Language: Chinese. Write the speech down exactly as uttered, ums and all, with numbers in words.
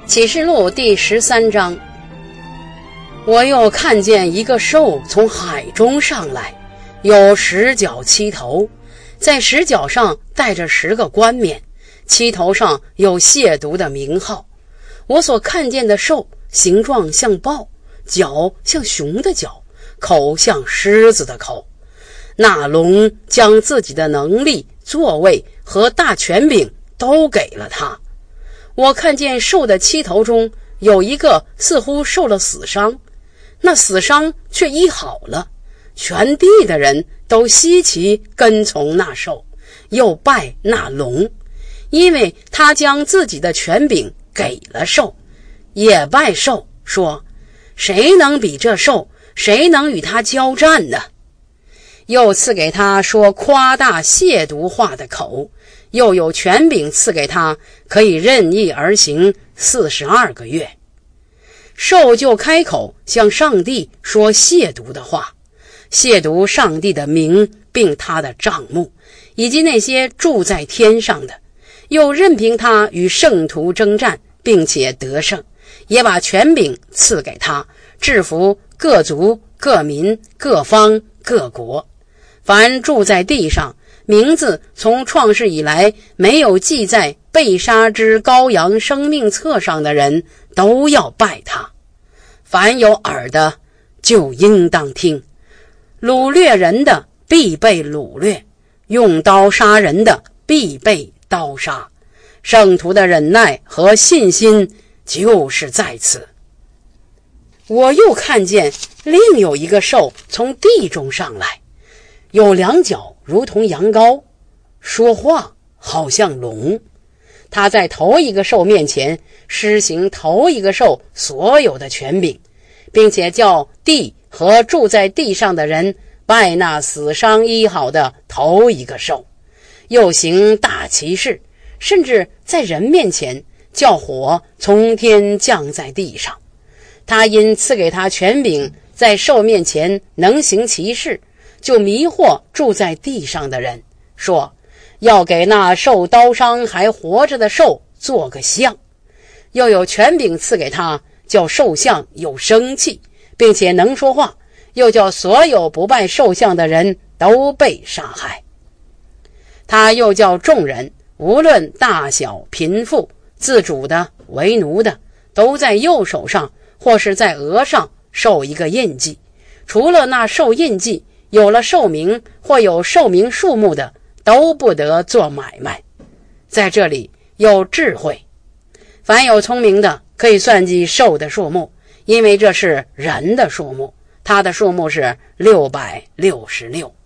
启示录第十三章。我又看见一个兽从海中上来，有十角七头，在十角上带着十个冠冕，七头上有亵渎的名号。我所看见的兽形状像豹，脚像熊的脚，口像狮子的口。那龙将自己的能力、座位和大权柄都给了他。我看见兽的七头中有一个似乎受了死伤，那死伤却医好了。全地的人都稀奇跟从那兽，又拜那龙，因为他将自己的权柄给了兽，也拜兽，说：谁能比这兽？谁能与他交战呢？又赐给他说夸大亵渎话的口，又有权柄赐给他，可以任意而行四十二个月。兽就开口向上帝说亵渎的话，亵渎上帝的名，并他的帐幕，以及那些住在天上的，又任凭他与圣徒征战，并且得胜，也把权柄赐给他，制服各族、各民、各方、各国。凡住在地上，名字从创世以来没有记在被杀之羔羊生命册上的人，都要拜他。凡有耳的就应当听。掳掠人的必被掳掠，用刀杀人的必被刀杀。圣徒的忍耐和信心就是在此。我又看见另有一个兽从地中上来，有两脚如同羊羔，说话好像龙。他在头一个兽面前施行头一个兽所有的权柄，并且叫地和住在地上的人拜那死伤医好的头一个兽，又行大奇事，甚至在人面前叫火从天降在地上。他因赐给他权柄，在兽面前能行奇事，就迷惑住在地上的人，说要给那受刀伤还活着的兽做个像，又有权柄赐给他，叫兽像有生气，并且能说话，又叫所有不拜兽像的人都被杀害。他又叫众人，无论大小贫富，自主的为奴的，都在右手上或是在额上受一个印记，除了那受印记有了寿名或有寿名数目的，都不得做买卖。在这里有智慧，凡有聪明的可以算计兽的数目，因为这是人的数目，它的数目是六百六十六。